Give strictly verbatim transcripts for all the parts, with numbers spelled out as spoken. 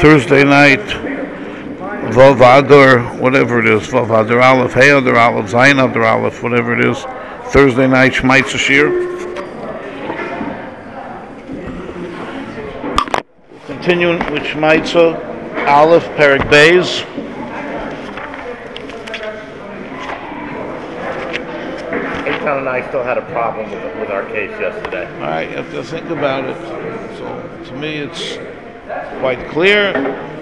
Thursday night, Vav Adar, whatever it is, Vav Adar Aleph, Hey Adar Aleph, Zayin Adar Aleph, whatever it is, Thursday night, Shmaitz Ashir. Continuing with Shmaitz Aleph, Perek Beis. Eitan and I still had a problem with, with our case yesterday. All right, you have to think about it. So, to me, it's quite clear.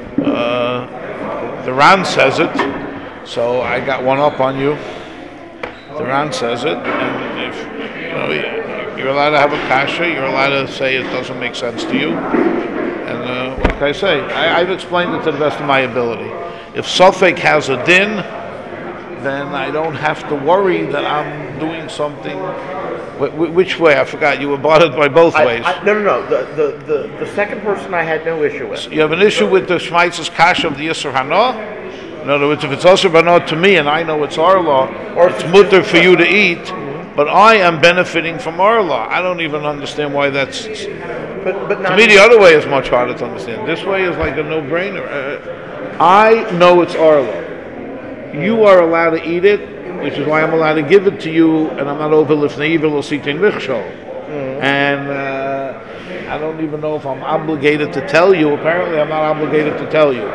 Uh, the Ran says it, so I got one up on you. The Ran says it, and if you know, you're allowed to have a kasha, you're allowed to say it doesn't make sense to you. And uh, what can I say? I, I've explained it to the best of my ability. If Suffolk has a din, then I don't have to worry that I'm doing something. Wh- which way? I forgot. You were bothered by both I, ways. I, no, no, no. The, the, the, the second person I had no issue with. You have an issue with the Shmaitz's kasha of the Yisr Hana? In other words, if it's Asr Bana to me and I know it's our law, or it's mutter for you to eat, mm-hmm. but I am benefiting from our law. I don't even understand why that's... But, but to me, the other way is much harder to understand. This way is like a no-brainer. Uh, I know it's our law. You are allowed to eat it, which is why I'm allowed to give it to you, and I'm not over lifnei evil or sitin michshol. And uh, I don't even know if I'm obligated to tell you. Apparently, I'm not obligated to tell you.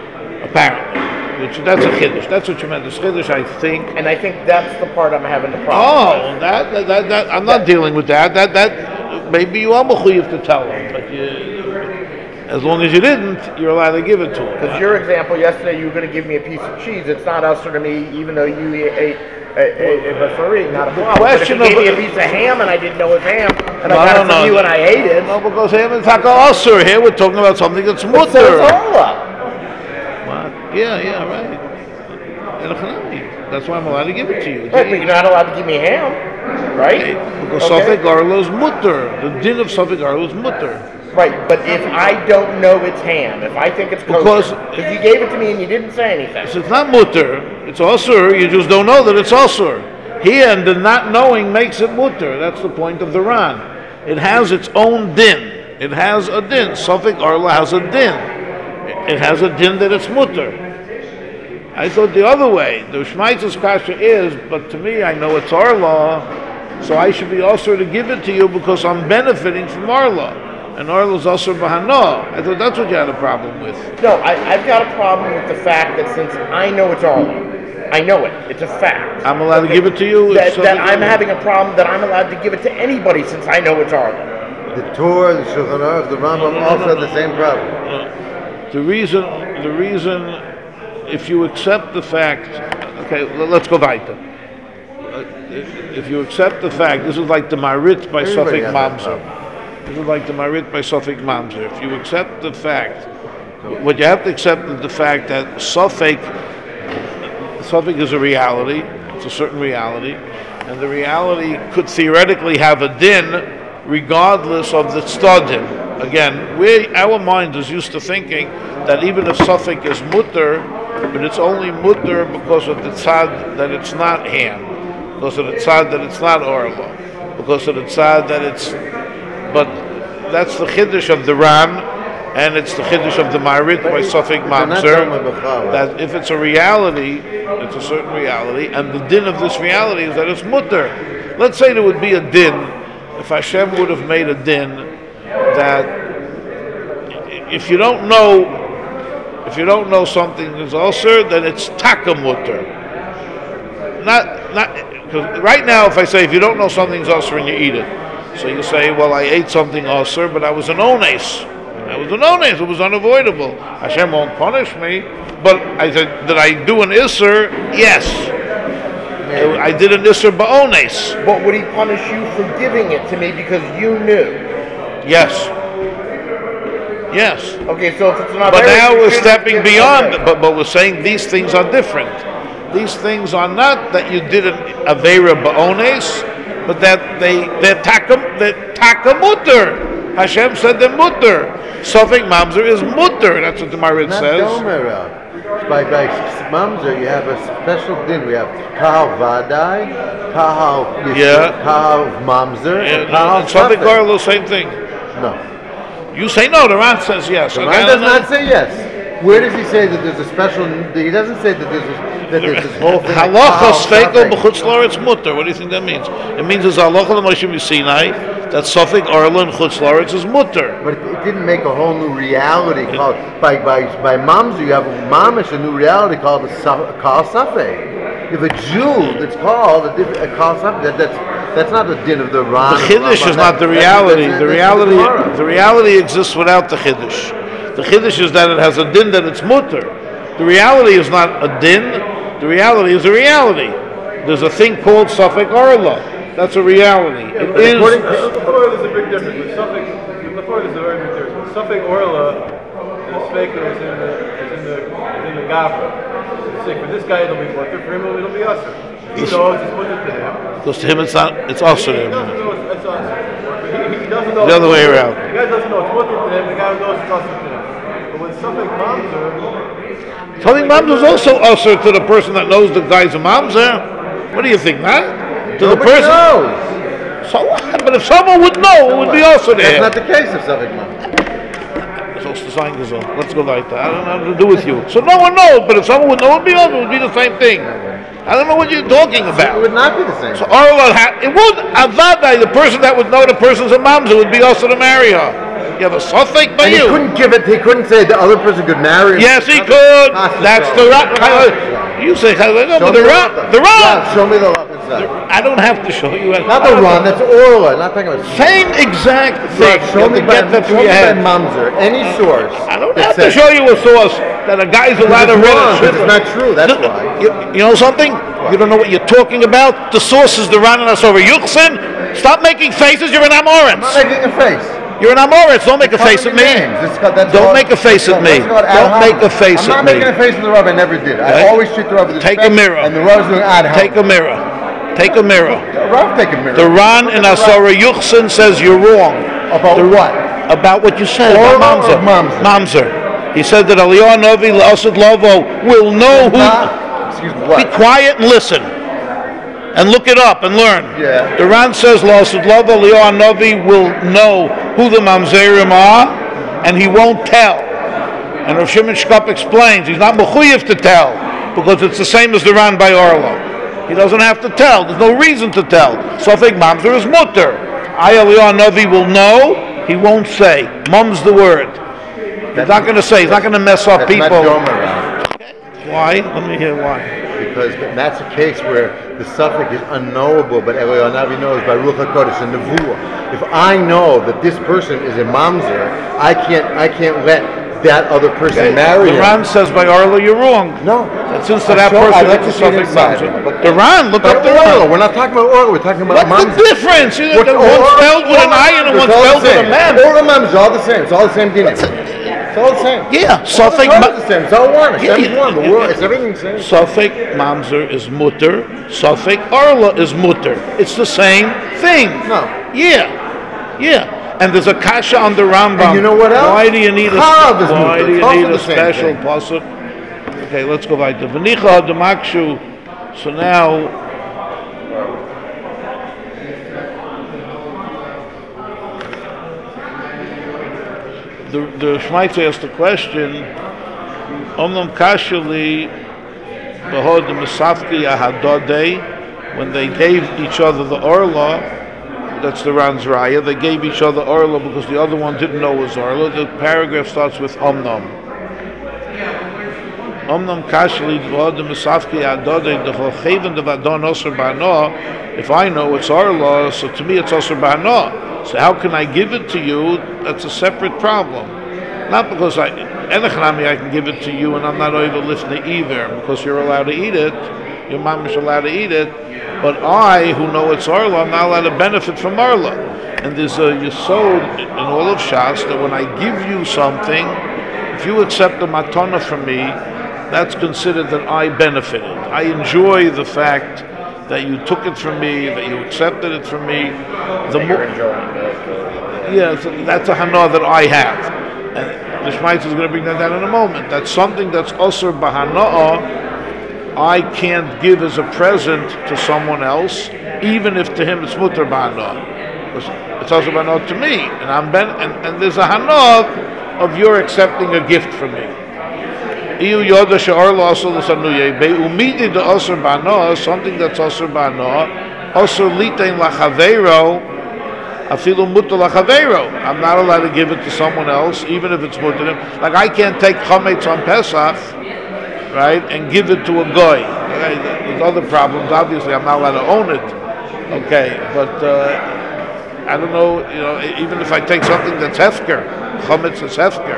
Apparently, which that's a chiddush. That's what you meant. This chiddush, I think. And I think that's the part I'm having the problem. Oh, that, that, that, that I'm not that, dealing with that. That, that maybe you are mechuyev to tell them, but you. As long as you didn't, you're allowed to give it to him. Because your example yesterday, you were going to give me a piece of cheese. It's not usher to me, even though you ate a basari, not a problem. But if you gave me a piece of ham and I didn't know it was ham, and no, I got no, it from no, you no. and I ate it. No, because ham is taka usher. Here we're talking about something that's mutter. So it's Allah. What? Yeah, yeah, right. That's why I'm allowed to give it to you. Right, but you're not allowed to give me ham, right? Okay. Because okay. Safek Arlo is mutter. The din of Safek Arlo is mutter. Right, but if I don't know it's ham, if I think it's kosher, because if you gave it to me and you didn't say anything. So it's not mutter, it's asur, you just don't know that it's asur. Here, and the not knowing makes it mutter. That's the point of the Ran. It has its own din. It has a din. Safek Arla has a din. It has a din that it's mutter. I thought the other way. The Shmaitz's kasha is, but to me, I know it's our law, so I should be asur to give it to you because I'm benefiting from our law. And Arlo's also Bahana. I thought that's what you had a problem with. No, I, I've got a problem with the fact that since I know it's Arlo, I know it. It's a fact. I'm allowed okay. to give it to you? That, that I'm having a problem that I'm allowed to give it to anybody since I know it's Arlo. The Torah, the Shulchan Aruch, the Rambam no, no, also no, no, the same problem. No. The reason, the reason, if you accept the fact, okay, let's go weiter. If you accept the fact, this is like the Marit by Safek Mamzer. This is like the Marit by Safek Mamzer. If you accept the fact, what you have to accept is the fact that Safek, Safek is a reality, it's a certain reality, and the reality could theoretically have a din regardless of the tzaddim. Again, we, our mind is used to thinking that even if Safek is mutter, but it's only mutter because of the tzad that it's not ham, because of the tzad that it's not orla, because of the tzad that it's. But that's the chiddush of the Ran, and it's the chiddush of the Marit by Safek Mamzer. That if it's a reality, it's a certain reality, and the din of this reality is that it's mutter. Let's say there would be a din, if Hashem would have made a din, that if you don't know, if you don't know something is also, then it's taka mutter. Not, not, because right now, if I say if you don't know something's also and you eat it. So you say, well, I ate something also, but I was an ones. I was an ones. It was unavoidable. Hashem won't punish me. But I said, did I do an isser? Yes. Maybe. I did an isser ba'ones. But would he punish you for giving it to me because you knew? Yes. Yes. Okay, so if it's not. But now we're stepping beyond. Okay. But but we're saying these things are different. These things are not that you did an avera ba'ones. But that they they're taka they're taka mutter. Hashem said they're mutter. Safek Mamzer is mutter. That's what the Marit Not says. Domer. By by Mamzer, you have a special din. We have Kahal Vadai, Kahal Yisrael, yeah. Kahal Mamzer, yeah, and Kahal Safek Arlo, same thing. No. You say no. The Ran says yes. The Okay, Ran I does don't know. not say yes. Where does he say that there's a special? He doesn't say that there's a, that there's this whole thing. like Halacha Kal sfeiko Safek. b'chutz la'aretz mutter. What do you think that means? It means there's halacha l'Moshe Sinai that Suffolk Orla and chutz la'aretz is mutter. But it, it didn't make a whole new reality called by by by mamzer. You have mamish, a new reality called a sa- Kal Safek. If a Jew that's called a, diff- a Kal Safek, that, that's that's not the din of the Ran. The chiddush is not the reality. The reality, the reality exists without the chiddush. The chiddush is that it has a din that it's mutter. The reality is not a din. The reality is a reality. There's a thing called Suffolk Orla. That's a reality. It is. According to there's a big difference. With Suffolk, before there's a very big difference. With Suffolk Orla, the Sfeika is in the is in the is in the Gavra. Say for this guy it'll be mutter. For him it'll be usher. He knows it's mutter to him. Because to him it's not. It's also He there. doesn't know it's, it's usher. He, he doesn't know. The other way it's- around. The guy doesn't know it's mutter to him. The guy knows it's usher to him. But with Suffolk Mamzer, Telling mamzer is also usher to the person that knows the guy's a mamzer. What do you think, man? To the Nobody person. knows. So what? But if someone would know, it would be also That's there. not the case of Suffolk mamzer. So it's the sign goes on. Let's go like that. I don't know what to do with you. So no one knows, but if someone would know, it would be also, it would be the same thing. I don't know what you're talking It about. would not be the same. So Orla, ha- it would avadai. The person that would know the person's a mamzer would be also to marry her. You have a suffix by and he you. couldn't give it. He couldn't say the other person could marry him. Yes, he could. Has to That's show. the ra- You say no, Show but me the the ra- Rambam. the Yeah, ra- show me the Rambam inside. I don't have to show you. Not the Ran. That's Orla. Not talking about. Same exact thing. Right, show You have me to by, get that show through me your by head. mamzer. Any source. I don't that have to says- show you a source that a guy's allowed to It's read wrong, a 'cause it's not true. That's You- why. You, you know something? You don't know what you're talking about. The source is the Ran and Asova Yuchsin. Stop making faces. You're an I'm not Amoritz. making a face. You're an Amoritz. Don't make a face at me. Names. This is called- that's Don't all- make a face at me. that's called ad Don't hoc. make a face I'm at not me. making a face at the Rav. I never did. I Okay. always treat the Rav with Take a respect, mirror. And the Rav is doing ad hoc. Take a mirror. Take a mirror. The Rav take a mirror. The Ran Look in at the Rav. Asora Yuchsin says you're wrong. About The- what? About what you said Orla about or Mamzer. Mamzer? Mamzer. He said that Aliyah Novi L'Asad Lovo will know who. Not- excuse me. Be What? quiet and listen. And look it up and learn. Yeah. The Ran says L'Asad Lovo Aliyah Novi will know who the Mamzerim are, and he won't tell. And Rav Shimon Shkop explains he's not mechuyev to tell because it's the same as the Ran by Orla. He doesn't have to tell. There's no reason to tell. Sofek Mamzer is mutter. I Aliyah Novi will know. He won't say. Mum's the word. He's not going to say. He's not going to mess up That's people. not Gomer, Rav. Why? Let me hear why. Because that's a case where the suffix is unknowable, but Eliyahu knows by Ruach HaKodesh and Nevuah. If I know that this person is a mamzer, I can't, I can't let that other person marry The him. Ran says by Orla you're wrong. No. That since to I that show- person I'd like it's to a see it Suffolk inside. Mamzer. But- The Ran, look But up the Orla, Ran. we're not talking about Orla, we're talking about What's mamzer. the difference? You What- know, Orla- one's spelled with an Orla- I and it's one's all the spelled with a same. man. Orla mamzer, all the same. It's all the same dinner. It's all the same. Yeah, All Suffolk the Ma- the same. It's all one. It's Yeah, yeah, yeah, one. The yeah, world, yeah. it's everything the same. Suffolk Mamzer is mutter. Suffolk Orla is mutter. It's the same thing. No. Yeah, yeah. And there's a kasha on the Rambam. And you know what else? Why do you need a, Chav is why mutter. do It's you also need a the same special thing. pasuk? Okay, let's go back to V'nicha Demakshu. So now, the the Shmaitzer asked the question. Omnam kashali behod the Mesafki Ahadodei, when they gave each other the orla, that's the Ran's Raya, they gave each other orla because the other one didn't know it was orla. The paragraph starts with Omnam. Omnam kashali behod the Mesafki Ahadodei the Cholcheven the Vadon Osir Bano. If I know it's orla, so to me it's Osir Bano. So how can I give it to you? That's a separate problem. Not because I, Enechnami, I can give it to you and I'm not able to lift the either, because you're allowed to eat it, your mom is allowed to eat it, but I, who know it's Arla, I'm not allowed to benefit from Arla. And there's a Yesod in all of Shas that when I give you something, if you accept the matana from me, that's considered that I benefited. I enjoy the fact that you took it from me, that you accepted it from me. The You're more, enjoying it. yeah, so that's a hana that I have. And the Shmaitz is going to bring that down in a moment. That's something that's osur b'hana'ah, I can't give as a present to someone else, even if to him it's mutar b'hana'ah. It's also bano to me, and I'm ben, and, and there's a hana of your accepting a gift from me. Iu yoda she'orlo also l'sanuye be'umidi de osur bano, something that's osur bano, osur litein lachaveiro, afilu muta lachaveiro. I'm not allowed to give it to someone else, even if it's muta to him. Like I can't take chametz on Pesach, right, and give it to a goy. Okay? There's other problems. Obviously, I'm not allowed to own it. Okay, but uh, I don't know. You know, even if I take something that's hefker, chametz is hefker.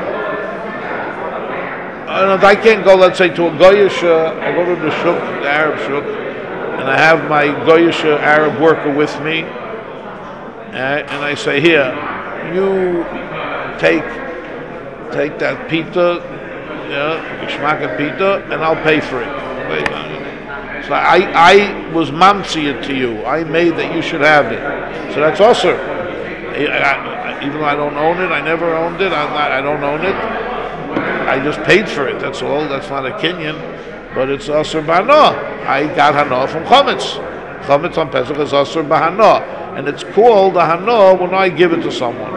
And I can't go, let's say, to a goyish. Uh, I go to the shuk, the Arab shuk, and I have my goyish uh, Arab worker with me, uh, and I say, here, you take take that pita, yeah, geschmack pita, and I'll pay for it. So I, I was mamsi it to you. I made that you should have it. So that's also, even though I don't own it, I never owned it. I'm not, I don't own it. I just paid for it. That's all. That's not a kinyan, but it's asur b'hana. I got hana from chametz. Chametz on Pesach is asur b'hana, and it's called a hana when I give it to someone.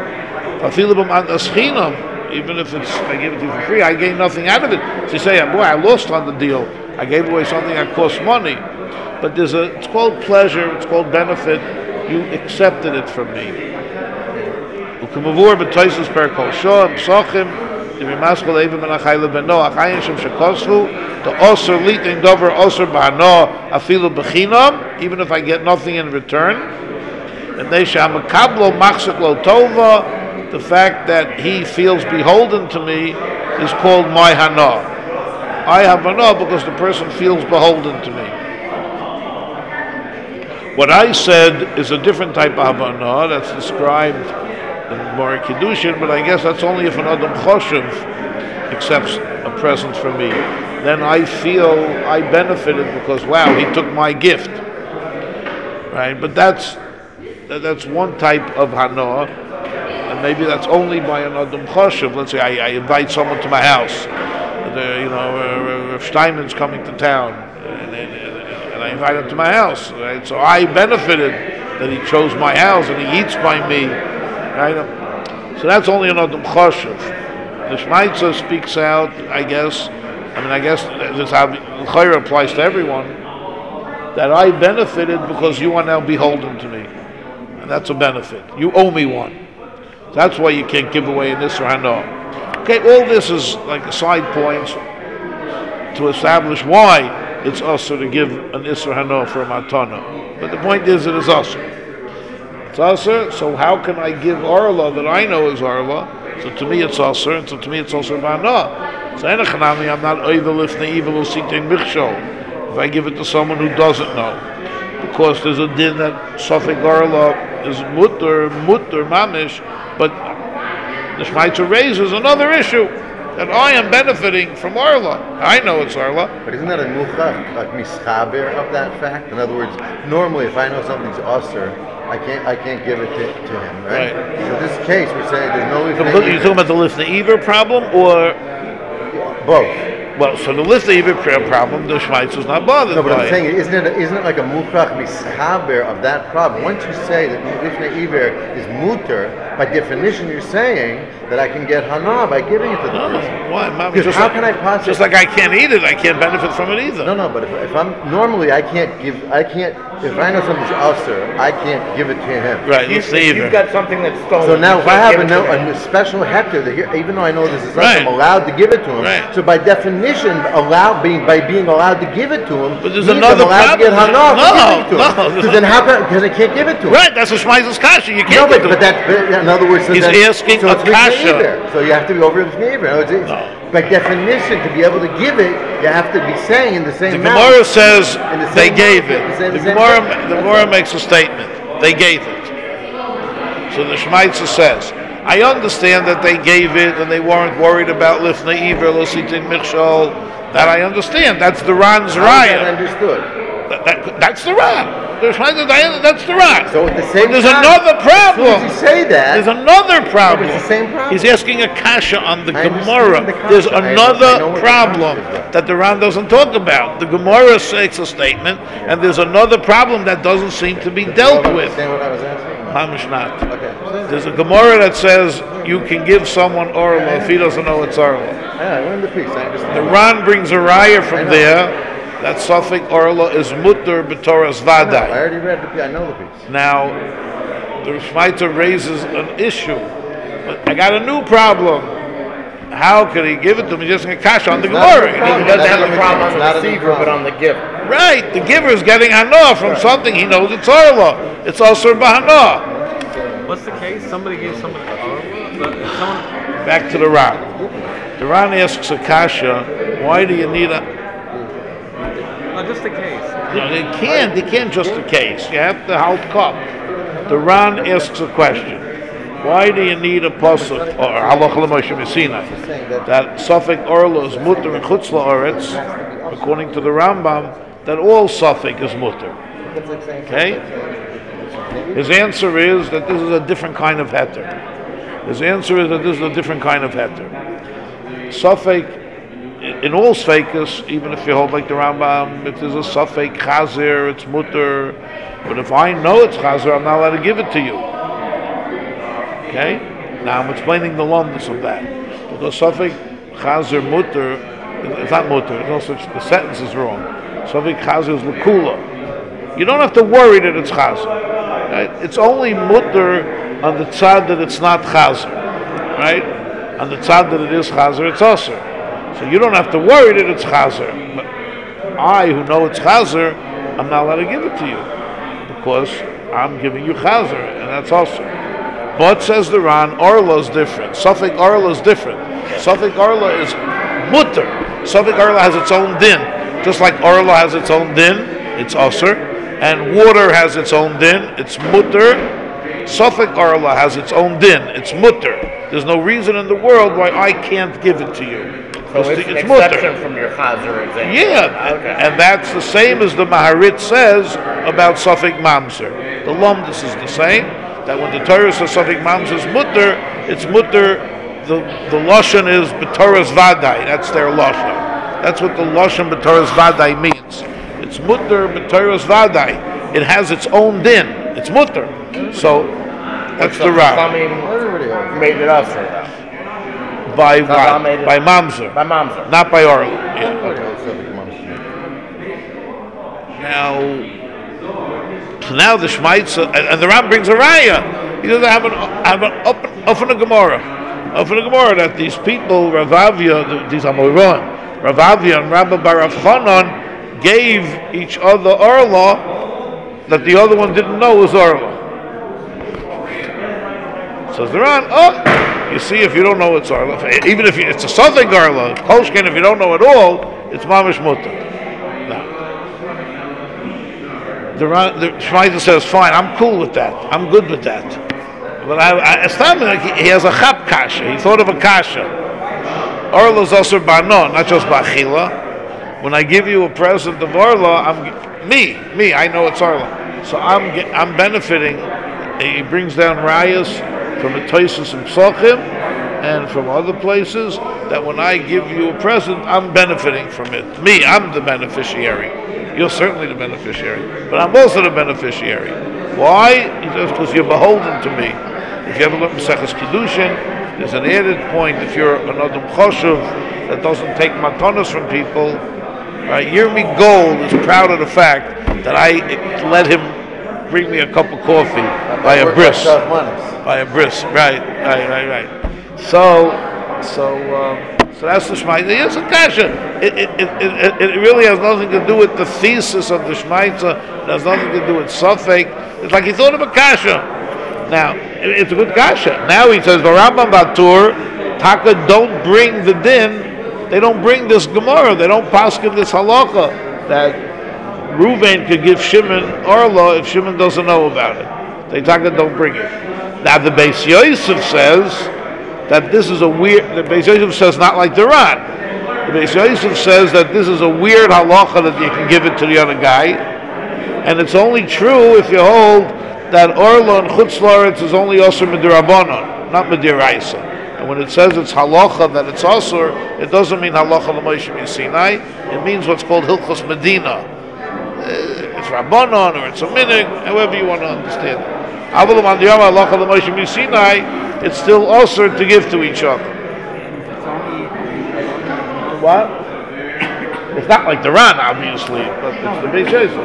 Even if it's I give it to you for free, I gain nothing out of it. So you say, boy, I lost on the deal. I gave away something that cost money. But there's a, it's called pleasure, it's called benefit. You accepted it from me. Even if I get nothing in return. The fact that he feels beholden to me is called my hana. I have hana because the person feels beholden to me. What I said is a different type of hana that's described in Gemara Kiddushin, but I guess that's only if an Adam Choshev accepts a present from me. Then I feel I benefited because, wow, he took my gift. Right? But that's that's one type of hana. And maybe that's only by an Adam Choshev. Let's say I, I invite someone to my house. The, you know, uh, Rav Steinman's coming to town, and, and, and I invite him to my house. Right? So I benefited that he chose my house and he eats by me. Right? So that's only an Adam Choshev. The Shmaitza speaks out, I guess. I mean, I guess this how the Chayra applies to everyone. That I benefited because you are now beholden to me, and that's a benefit. You owe me one. That's why you can't give away an Isra Hana. Okay, all this is like side points to establish why it's usher to give an Isra Hana for a Matana. But the point is, it is usher. It's usher, so how can I give Arla that I know is Arla? So to me it's usher, and so to me it's usher Ba'ana. So Enochanami, I'm not either lifting evil or seeking Michshol if I give it to someone who doesn't know. Because there's a din that Safek Arla is mutter, mutter, mamish, but the Shmaitzer raises another issue that I am benefiting from Arla. I know it's Arla. But isn't that a muchach, like mischaber of that fact? In other words, normally if I know something's usher, I can't I can't give it to, to him, right? Right. So in this case, we're saying there's no. You're talking about the Lifnei Iver problem, or both? Well, so the Lifnei Iver problem, the Shmaitzer is not bothered No, but by I'm saying, isn't it, isn't it like a muchach mischaber of that problem? Once you say that Lifnei Iver is muter, by definition you're saying that I can get hana by giving it to the No, person. why? Mom, Because just how like, can I possibly? Just like I can't eat it, I can't benefit from it either. No, no, but if, if I'm normally I can't give, I can't. If I know something's usher, I can't give it to him. Right, You, Lifnei you've Iver. got something that's stolen. So now, you if I can't have give a, it no, to him. a special hector, that here, even though I know this is Right. I'm allowed to give it to him. Right. So by definition, allow being by being allowed to give it to him, But there's means another I'm allowed problem. to get hana No, for giving it to him. no. So then how can? Because I can't give it to him. Right, that's a Shmaizel's kasha. You No, can't but, give but it. that, but in other words, so He's then, asking so a it's Lifnei kasha. Iver. So you have to be over his neighbor. In other words, it's- No. By definition, to be able to give it, you have to be saying in the same The mouth. Gemara says In the same they mouth, gave you it. say The the same Gemara, thing. the Gemara makes a statement. They gave it. So the Shmaitzer says, I understand that they gave it and they weren't worried about Lifnei Iver, Lositin Michshol. That I understand. That's the Ran's How is that Raya. understood? That, that, that's the Ran. The Shmaitzer, that's the Ran. So at the same But there's time, another as problem. soon as you say that, There's another problem. it's the same problem. He's asking a kasha on the I understand Gemara. the kasha. There's I know- I know another what the problem kasha is, though. that the Ran doesn't talk about. The Gemara makes a statement, and there's another problem that doesn't seem to be dealt with. Understand what I was asking? Mamish not. Okay. There's a Gemara that says you can give someone orla if he doesn't know it's orla. Yeah, I learned the piece. I understand. The Ran brings a raya from there that Suffolk orla is mutter b'toras I vadai. already read the piece. I know the piece. Now, the Shmaita raises an issue. But I got a new problem. How could he give it to me just in a cash on the Gemara? He doesn't have a problem on the receiver, but on the giver. Right, the giver is getting hana from something he knows it's orla. It's also bahana. What's the case? Somebody gave somebody a someone. Back to the Ran. The Ran asks a kasha, why do you need a... No, just the case. No, they can't, they can't just a case. You have to halt cup. The Ran asks a question. Why do you need a pasuk or halacha l'Moshe Messina that Suffolk orla is mutter and chutz la'aretz, according to the Rambam, that all Suffolk is mutter? Okay? His answer is that this is a different kind of heter. His answer is that this is a different kind of heter. Suffolk, in all Sfeikus, even if you hold like the Rambam, if there's a Suffolk chazer, it's mutter. But if I know it's chazer, I'm not allowed to give it to you. Okay? Now I'm explaining the lumdus of that. Because Suffolk chazer mutter, it's not mutter, it's no such, the sentence is wrong. Suffolk chazer is l'kula. You don't have to worry that it's chazer. Right? It's only mutter on the tzad that it's not chazer. Right? On the tzad that it is chazer, it's aser. So you don't have to worry that it's chazer. But I, who know it's chazer, I'm not allowed to give it to you. Because I'm giving you chazer, and that's aser. But, says the Ran, orla is different. Suffolk orla is different. Suffolk orla is mutter. Suffolk orla has its own din. Just like orla has its own din, it's aser. And water has its own din, it's mutter. Suffolk orla has its own din, it's mutter. There's no reason in the world why I can't give it to you. So it's, it's an mutter. exception from your chazer example. Yeah, Okay. and that's the same as the Maharit says about Suffolk Mamzer. The Lumdus is the same. That when the Torah says Suffolk Mamzer is mutter, it's mutter. The the lashon is b'toras vadai. That's their lashon. That's what the lashon b'toras vadai means. It's mutter b'toras vadai. It has its own din. It's mutter. So that's the Rav. Chachamim made it usher. By Chacham what? made it- By Mamzer, By mamzer. not by Orla. Yeah. Okay, Suffolk Mamzer. Now. So now the Shmaitza, and, and the Ram brings a raya. He doesn't have an have an open open a Gemara, open a Gemara that these people, Ravavia, the, these Amoron, Ravavia and Rabbi Bar Chanan gave each other orla that the other one didn't know was orla. Says the Ram, oh, you see, if you don't know it's orla, even if you, it's a southern orla, Kolshkin, if you don't know at all, it's mamish mutter. The, the Shmaita says, fine, I'm cool with that. I'm good with that. But I, I established like he, he has a chap kasha. He thought of a kasha. Orla is also banon, not just bachila. When I give you a present of Orla, I'm me, me. I know it's Orla, so I'm I'm benefiting. He brings down rayas from the Tosis and Psochim and from other places that when I give you a present, I'm benefiting from it. Me, I'm the beneficiary. You're certainly the beneficiary, but I'm also the beneficiary. Why? He says, because you're beholden to me. If you ever look at Maseches Kiddushin, there's an added point. If you're an Adam Choshev that doesn't take matanos from people, right? Yirmi Gold is proud of the fact that I let him bring me a cup of coffee by a bris. By a bris, right, right, right, right. So, so. Um, So that's the Shmaita. Yes, a kasha. It, it, it, it, it really has nothing to do with the thesis of the Shmaita. It has nothing to do with Suffolk. It's like he thought of a kasha. Now, it, it's a good kasha. Now he says, Barambam Batur, Taka don't bring the din. They don't bring this Gemara. They don't paskin this halacha that Reuven could give Shimon Orla if Shimon doesn't know about it. They Taka don't bring it. Now the Beis Yosef says that this is a weird, the Beis Yosef says not like the Ran. The Beis Yosef says that this is a weird halacha that you can give it to the other guy, and it's only true if you hold that Orla and Chutz La'aretz is only Osir Midirabanon, not Midiraisa. And when it says it's halacha that it's Osir, it doesn't mean halacha l'Moshe Sinai. It means what's called Hilchos Medina. It's Rabbanon or it's a minig, however you want to understand it. Avalum on the Yom Halacha L'Moshe Sinai, it's still also to give to each other. What? It's not like the Ran, obviously, but it's the Beis Yosef.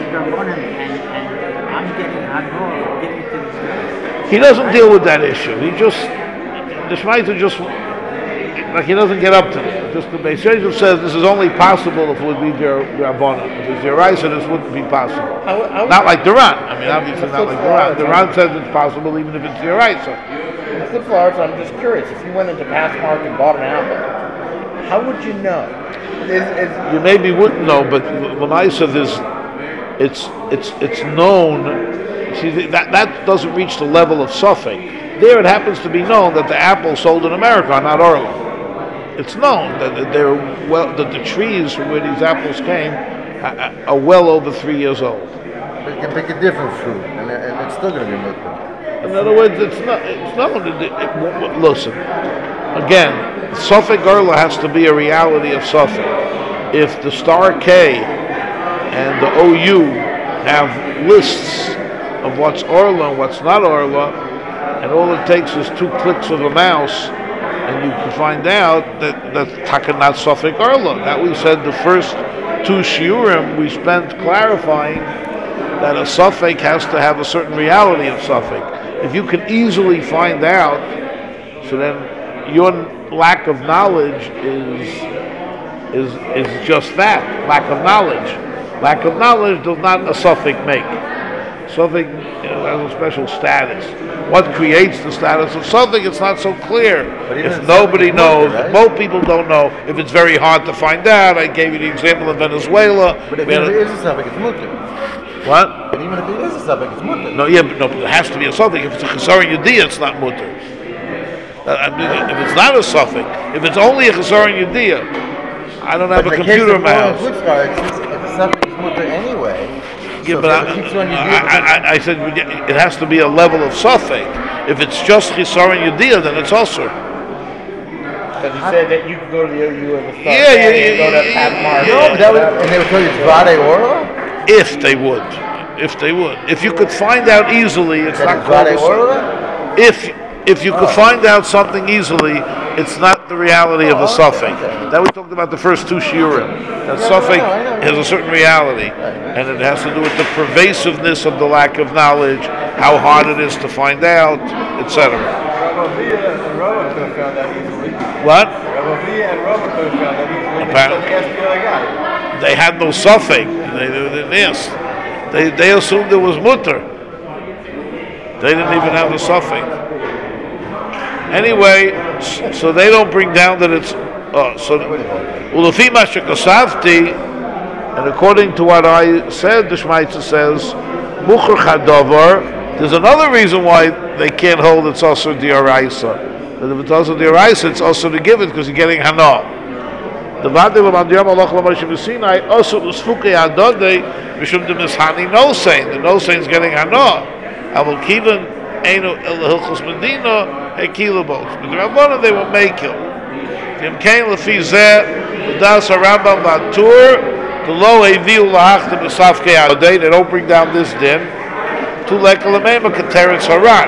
He doesn't deal with that issue. He just, the Shmaita just, like he doesn't get up to it. Just the Beis Yosef says this is only possible if it would be Rabbanan. If it's Yeraisa, this wouldn't be possible. I would, I would, not like the Ran. I mean, obviously not like the Ran. The Ran says it's possible even if it's Yeraisa. Good Florence, I'm just curious. If you went into Pathmark and bought an apple, how would you know? Is, is you maybe wouldn't know, but Lamaisa, there's, it's it's it's known. See, that that doesn't reach the level of Suffolk. There, it happens to be known that the apples sold in America are not Orla. It's known that they're well that the trees from where these apples came are, are well over three years old. But you can pick a different fruit, and, and it's still going to be mutter. In other words, it's not. It's not. It, it, it, listen, again, Suffolk Orla has to be a reality of Suffolk. If the Star K and the O U have lists of what's Orla and what's not Orla, and all it takes is two clicks of a mouse, and you can find out that that's Takanat Suffolk Orla. That we said the first two shiurim we spent clarifying that a Suffolk has to have a certain reality of Suffolk. If you can easily find out, so then your lack of knowledge is is is just that, lack of knowledge. Lack of knowledge does not a Suffolk make. Suffolk, you know, has a special status. What creates the status of Suffolk? It's not so clear. If nobody knows, right? if most people don't know, if it's very hard to find out. I gave you the example of Venezuela. But if it is a Suffolk, it's mutter. What? But even if it is a Suffolk, it's mutter. No, yeah, but no, but it has to be a Suffolk. If it's a Chesaron Yediyah, it's not mutter. Uh, I mean, if it's not a Suffolk, if it's only a Chesaron Yediyah, I don't have but a computer in my house. It's a Suffolk, it's mutter anyway. Yeah, so but I, I, I, I, I said it has to be a level of Suffolk. If it's just Chesaron Yediyah, then it's also. Because he said that you could go to the O U or the Star Yeah, yeah, K and yeah, go to yeah, Pathmark. yeah, No, but that was, and they would tell you it's Vade Orla? If they would, if they would, if you could find out easily, it's That not is called Vade a- Orla? If if you could find out something easily, it's not the reality of a Suffolk. That we talked about the first two shiurim. That Suffolk has a certain reality, and it has to do with the pervasiveness of the lack of knowledge, how hard it is to find out, et cetera. Ravavia and Rava could have found that easily. What? Ravavia and Rava could have found that easily. Apparently. They asked the other guy. They had no Suffolk. They, they didn't ask. They, they assumed it was mutter. They didn't even have the Suffolk. Anyway, so they don't bring down that it's. Uh, so, Ulafi Mashakosavti, and according to what I said, the Shmaitza says, Mucher Chadavar. There's another reason why they can't hold it's also Dioraisa. But if it's also Dioraisa, it's also to give it because you're getting Hana. The Vadim of Andiyam Allah Lamashim Sinai also Usfuke Adode, Mishum de Mishani no saying. The no saying is getting Hana. Avol Kivan Einu El Hilchos Medina Ekilabos. But the Rabbanan they will make him. Im Kain Lefi Zeh Das Rambam Vatur the Lo Eviu Lahachta B'Safke Adode. They don't bring down this din. To Lekalamema Kateretz Haran.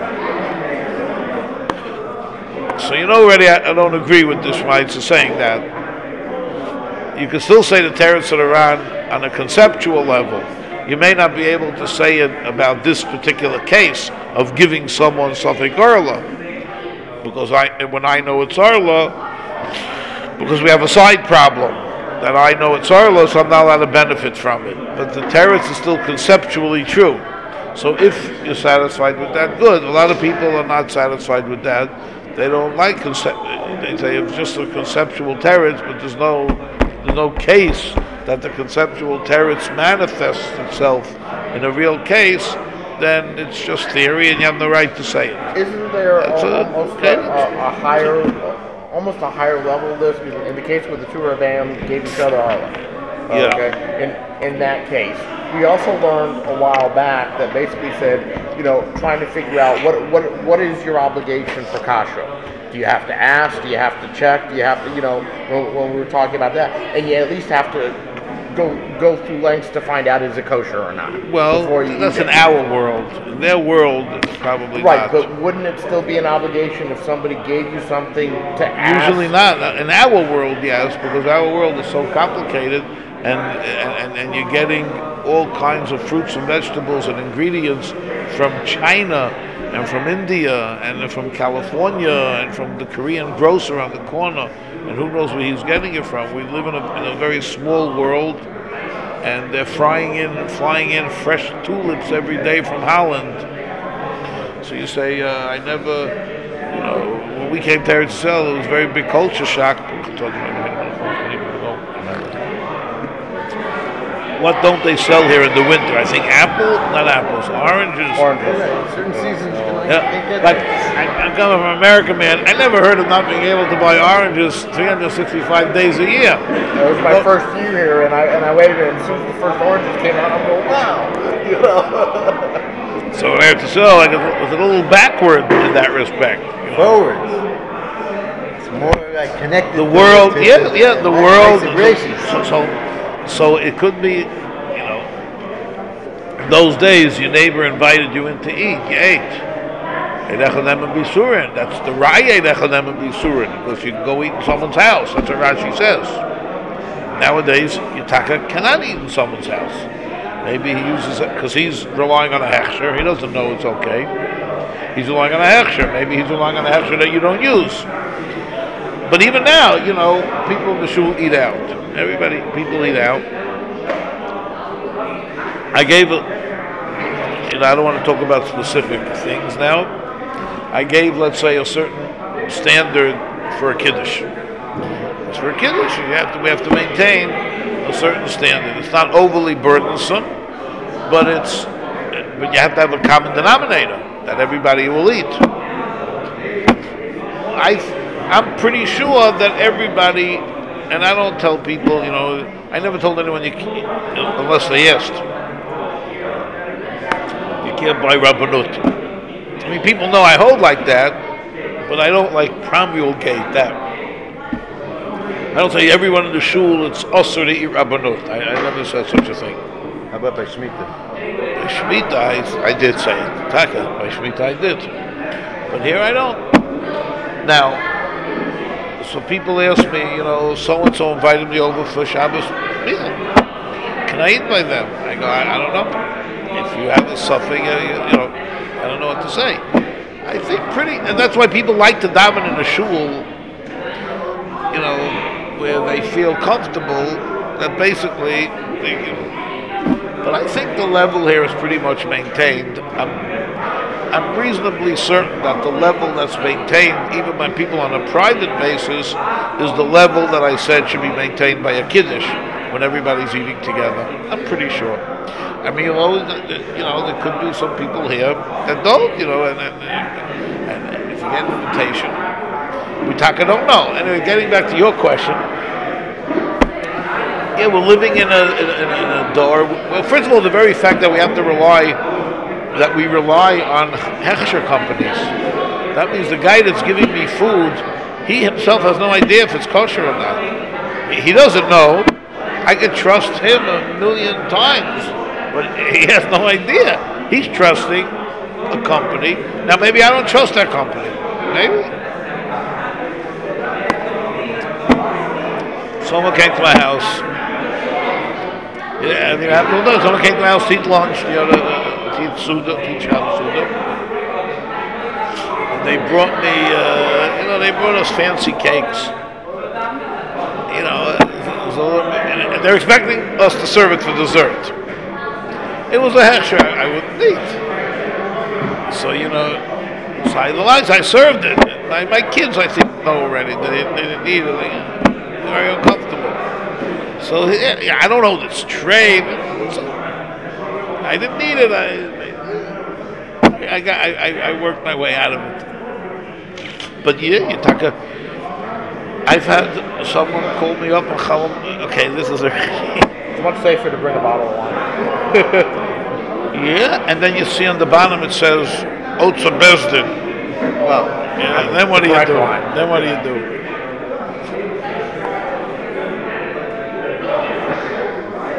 So you know already I, I don't agree with this Shmaitza saying that. You can still say the Teretz Haran on a conceptual level. You may not be able to say it about this particular case of giving someone something Arla. Because I when I know it's Arla, because we have a side problem. That I know it's Arla, so I'm not allowed to benefit from it. But the Teretz is still conceptually true. So if you're satisfied with that, good. A lot of people are not satisfied with that. They don't like concept. They say it's just a conceptual teretz, but there's no there's no case that the conceptual teretz manifests itself in a real case. Then it's just theory, and you have no right to say it. Isn't there That's a- almost okay. a, a, a higher, almost a higher level of this? In the case where the two Rebbeim gave each other Arla. Yeah. Okay. In in that case, we also learned a while back that basically said, you know, trying to figure out what what what is your obligation for kashrut. Do you have to ask? Do you have to check? Do you have to, you know, when, when we were talking about that, and you at least have to go go through lengths to find out is it kosher or not. Well, before you that's eat in it. our world. In their world, it's probably Right, not. but wouldn't it still be an obligation if somebody gave you something to ask? Usually not. In our world, yes, because our world is so complicated, and and, and you're getting all kinds of fruits and vegetables and ingredients from China and from India and from California and from the Korean grocer on the corner, and who knows where he's getting it from. We live in a, in a very small world, and they're frying in, flying in fresh tulips every day from Holland. So you say, uh, I never, you know, when we came to Eretz Yisrael, it was a very big culture shock. What don't they sell here in the winter? I think apple, not apples, oranges. Oranges. Certain seasons you can Yeah, get but I, I'm coming from America, man. I never heard of not being able to buy oranges three hundred sixty-five days a year. That was my Well- first year here, and I and I waited, and as soon as the first oranges came out, I'm going, wow, you know. So in Eretz Yisrael, like, it's a little backward in that respect. you know. forwards. It's more like connected. The to world, to- yeah, to- yeah, the to world. gracious. So, so, so it could be, you know, those days your neighbor invited you in to eat, you ate. Eidechadem and Bisurin. That's the Raya Eidechadem and Bisurin, because you can go eat in someone's house. That's what Rashi says. Nowadays, Yitaka cannot eat in someone's house. Maybe he uses it because he's relying on a hechsher. He doesn't know it's okay. He's relying on a hechsher. Maybe he's relying on a hechsher that you don't use. But even now, you know, people in the shul eat out. Everybody, people eat out. I gave a, you know, I don't want to talk about specific things now. I gave, let's say, a certain standard for a kiddush. It's for a kiddush. You have to, we have to maintain a certain standard. It's not overly burdensome, but it's, but you have to have a common denominator that everybody will eat. I, I'm pretty sure that everybody, and I don't tell people, you know, I never told anyone you can't, unless they asked. You can't buy Rabbanut. I mean, people know I hold like that, but I don't like promulgate that. I don't say everyone in the shul it's usher to eat Rabbanut. I, I never said such a thing. How about by Shemitah? By Shemitah, I, I did say it. Taka, by Shemitah I did. But here I don't. Now, so people ask me, you know, so-and-so invited me over for Shabbos meal. Can I eat by them? I go, I, I don't know. If you have a suffix, you, you know, I don't know what to say. I think pretty, and that's why people like to daven in a shul, you know, where they feel comfortable, that basically, they, you know, but I think the level here is pretty much maintained. I'm, I'm reasonably certain that the level that's maintained, even by people on a private basis, is the level that I said should be maintained by a kiddush when everybody's eating together. I'm pretty sure. I mean, you know, you know, there could be some people here that don't, you know, and, and, and if you get an invitation, we talk, I don't know. Anyway, getting back to your question, yeah, we're living in a, in a, in a door. Well, first of all, the very fact that we have to rely, that we rely on hechsher companies, that means the guy that's giving me food, he himself has no idea if it's kosher or not. He doesn't know. I could trust him a million times, but he has no idea. He's trusting a company. Now, maybe I don't trust that company. Maybe. Someone came to my house. Yeah, I mean, I don't know. Someone came to my house to eat lunch, you know, to eat Suda, to eat Shabbos Suda. And they brought me, uh, you know, they brought us fancy cakes. You know, it was a little, and they're expecting us to serve it for dessert. It was a hechsher I wouldn't eat. So, you know, so I, the lines I served it. My, my kids, I think, know already. They, they didn't eat it. They, they're very uncomfortable. So, yeah, I don't know this tray. So I didn't need it. I, I, got, I, I worked my way out of it. But yeah, you talk. I've had someone call me up and call me, okay, this is a... It's much safer to bring a bottle of wine. Yeah, and then you see on the bottom it says Otza Bezdin. Well, Yeah, and then what do you correct do? wine. Then what do you do?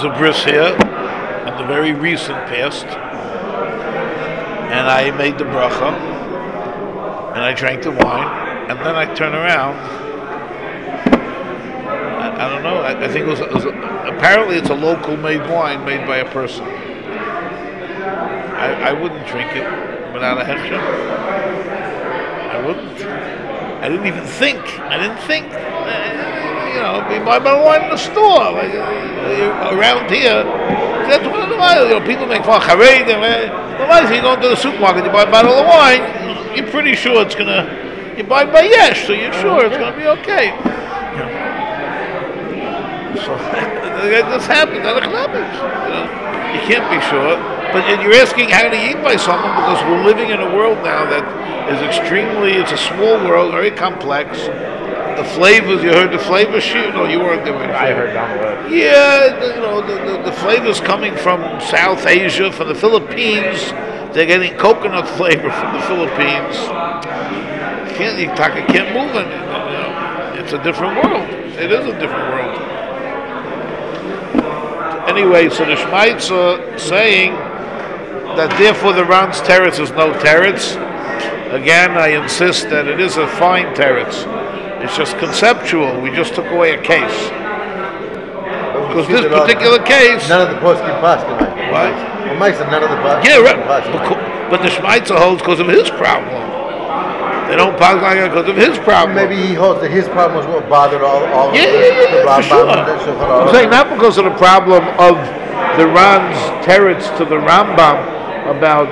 was a bris here in the very recent past, and I made the bracha, and I drank the wine, and then I turn around. I, I don't know. I, I think it was, it was a, apparently it's a local made wine made by a person. I, I wouldn't drink it without a hechsher. I wouldn't. I didn't even think. I didn't think. Uh, you know, be buy my wine in the store. Like, uh, around here, that's one of the wine. You know, people make fun of Haredim. Well, why is you go into the supermarket, you buy a bottle of wine, you're pretty sure it's gonna. You buy by Yesh, so you're sure it's gonna be okay. So this happens. That happens. You know, you can't be sure. But you're asking how to eat by someone because we're living in a world now that is extremely, it's a small world, very complex. The flavors, you heard the flavor sheet? No, you weren't there. I heard down the road. Yeah, the, you know, the, the, the flavors coming from South Asia, from the Philippines. They're getting coconut flavor from the Philippines. You can't, you can't move in it. You know? It's a different world. It is a different world. Anyway, so the Shmaitza saying that therefore the Ran's teretz is no teretz. Again, I insist that it is a fine teretz. It's just conceptual. We just took away a case. Because this particular case... None of the poskim paskin. What? Well, Mike said none of the poskim. Yeah, right. But, but the Shmaitza holds because of his problem. They don't pass like it because of his problem. Maybe he holds that his problem was what bothered all, all yeah, of the, yeah, yeah, the yeah, for sure. I'm saying not because of the problem of the Ran's teretz to the Rambam about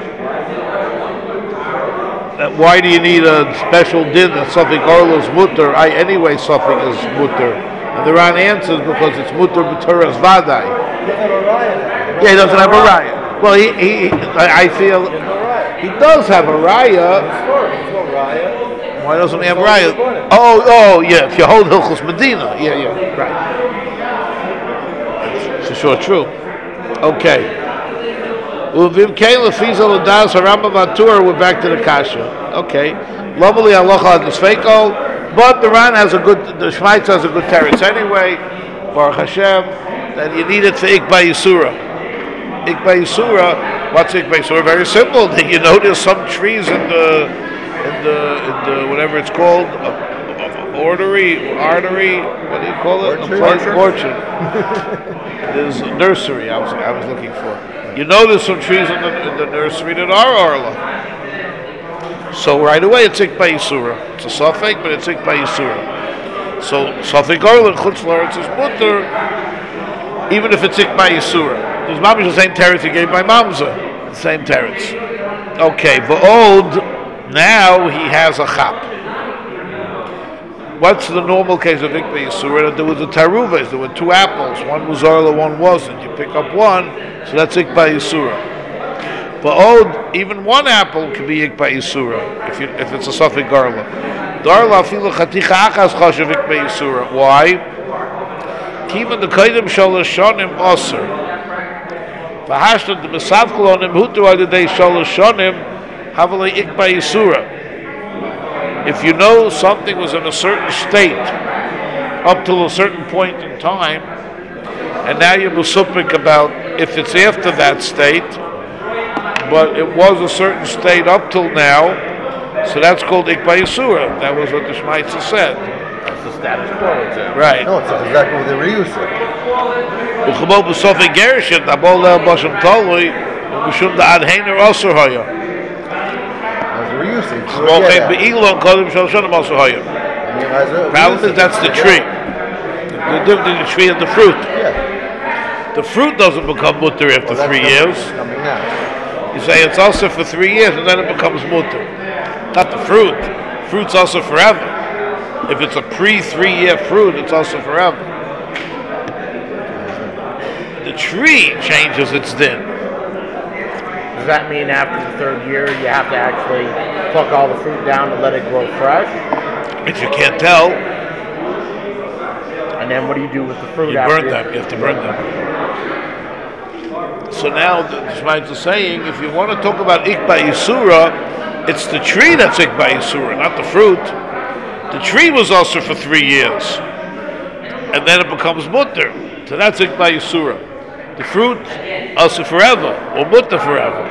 that why do you need a special din that something Orla's mutter? I anyway something is mutter. And the Ran answers because it's mutter b'turas vadai. Yeah, he doesn't have a raya. Well, he, he, I, I feel he does have a raya. Why doesn't he have a raya? Oh, oh, yeah. If you hold Hilchos Medina, yeah, yeah, right. It's for sure true. Okay. Uvim Kela Fizel Adas Harambam Atur. We're back to the kasha. Okay. Lovely Aloha Adisfeiko. But the Ran has a good. The Shmaitz has a good teretz anyway. Baruch Hashem. Then you need it for Ikba Yisura. Ikba Yisura. What's Ikba Yisura? Very simple. You know, there's some trees in the in the in the whatever it's called. Uh, Artery, artery, what do you call it? Orchard. Orchard. There's a nursery I was I was looking for. You know there's some trees in the, in the nursery that are Arla. So right away it's Ikba Yisura. It's a suffix, but it's Ikba Yisura. So suffix Arla, Chutz La'aretz is mutter, even if it's Ikba Yisura. There's Mamish the same teretz he gave by Mamza. The same teretz. Okay, V'od, now he has a chap. What's the normal case of Ikba Yisura? There was a taruvas, there were two apples. One was Arla, one wasn't. You pick up one, so that's Ikba Yisura. But oh, even one apple could be Ikba Yisura if you, if it's a suffix Arla. Darla afilu chaticha achas chashav Ikba Yisura. Why? Kivan the kaidem shalosh shonim aser. V'hashta the mesavkolonim hutu adidei shalosh shonim havalei Ikba Yisura. If you know something was in a certain state up till a certain point in time, and now you're musupik about if it's after that state, but it was a certain state up till now, so that's called Ikba Yisura. That was what the Shmaitza said. That's the status quo, it's a- Right. No, it's exactly what they were used to. Uchabot b'sofik gerishin, abol le'el b'shem tolui, u'mishum da'ad heiner osur hoya. They were used to. Shmochem be'ilon kodim shal shonim osur hoya. Problem is that's the tree. The difference between the tree and the fruit. Yeah. The fruit doesn't become mutter after Well, three that's years. Coming now. You say it's also for three years and then it becomes mutter. Not the fruit. Fruit's also forever. If it's a pre-three-year fruit, it's also forever. The tree changes its din. Does that mean after the third year you have to actually pluck all the fruit down and let it grow fresh? If you can't tell, And then what do you do with the fruit you after burn them. You have to burn them. So now the Shmaitz is saying, if you want to talk about Ikba Yisura, it's the tree that's Ikba Yisura, not the fruit. The tree was also for three years, and then it becomes mutter. So that's Ikba Yisura. The fruit, also forever, or mutta forever.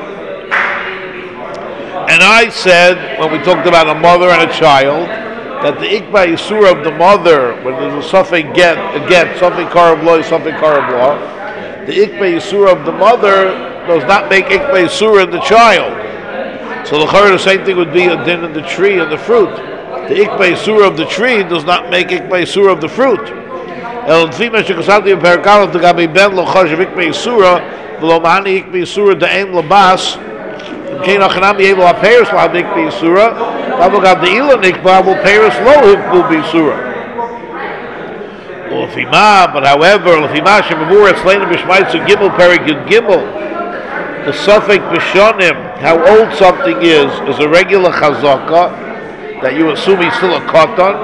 And I said, when we talked about a mother and a child, that the ikba yisura of the mother, when there's a suffix get, a get, something karav loy, something karav law, the ikba yisura of the mother does not make ikba yisura in the child. So the chayr, the same thing would be a din in the tree and the fruit. The ikba yisura of the tree does not make ikba yisura of the fruit. El tzima shekasati perikalav d'gabi ben lo chash ikba yisura v'lo mani ikba yisura da'em labas. Kein achanami able a payers la ikba yisura. Avogad the ilan ikba will payers lo will be surah. Lefima, but however, lefima shemavur etzleinu b'shmaitzu gimel perik yud gimel. The suffix b'shonim, how old something is, is a regular chazaka that you assume he's still a katan.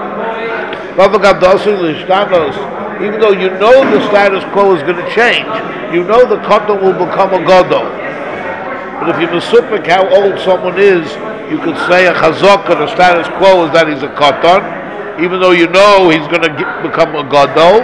Even though you know the status quo is going to change, you know the katan will become a gadol. But if you mesupik how old someone is, you could say a chazaka, the status quo is that he's a katan, even though you know he's going to get, become a gadol.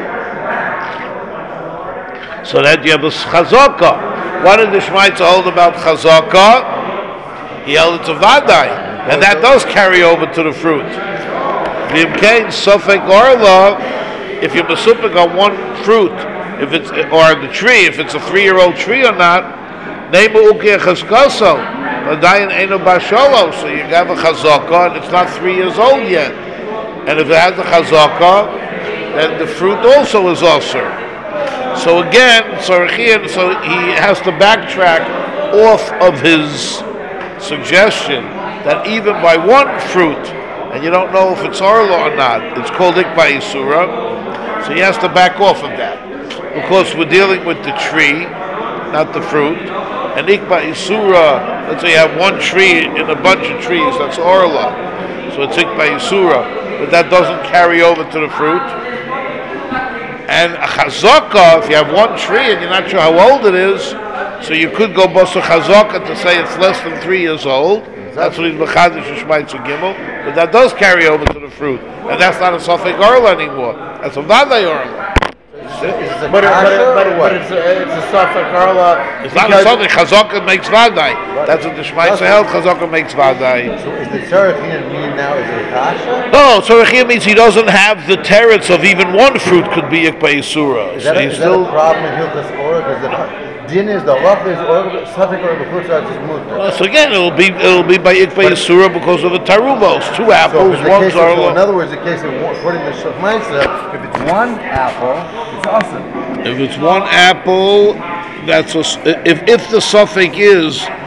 So that you have a chazaka. What did the Shmaitza hold about chazaka? He held it to vadai, and that does carry over to the fruit. V'imkein sofek orla, if you're mesupik on one fruit, if it's or the tree, if it's a three-year-old tree or not, neimu uki chaskaso, vadayin eno basholo. So you have a chazaka, and it's not three years old yet. And if it has a chazaka, then the fruit also is osir. So again, so he has to backtrack off of his suggestion that even by one fruit, and you don't know if it's orla or not, it's called ikba yisura. So he has to back off of that, because we're dealing with the tree, not the fruit. And ikba yisura, let's say you have one tree in a bunch of trees, that's orla, so it's ikba yisura, but that doesn't carry over to the fruit. And a chazaka, if you have one tree and you're not sure how old it is, so you could go bosa chazaka to say it's less than three years old. That's what he's mechadish shmaitzu gimel. But that does carry over to the fruit, and that's not a sofek orla anymore. That's a vaday orla. But, but, but, but it's a, it's a sofek orla. It's not a sofek. Chazaka makes vaday. That's what the shmaitzu held. Chazaka makes vaday. So is the tzarechia mean now is it kasha? No, tzarechia means he doesn't have the teretz of even one fruit could be ikba yisura. Is that, so a, is still, that a problem in Hilchas Orah? Because the din is the rough is or sofek or b'chutz is mutter. Well, so again, it'll be it'll be by ikba yisura because of the tarubos. Two apples, so one's are. So are. in other words, the case of according to Shachmaitza, if it's one apple, it's awesome. If it's one apple, that's a, if if the suffix is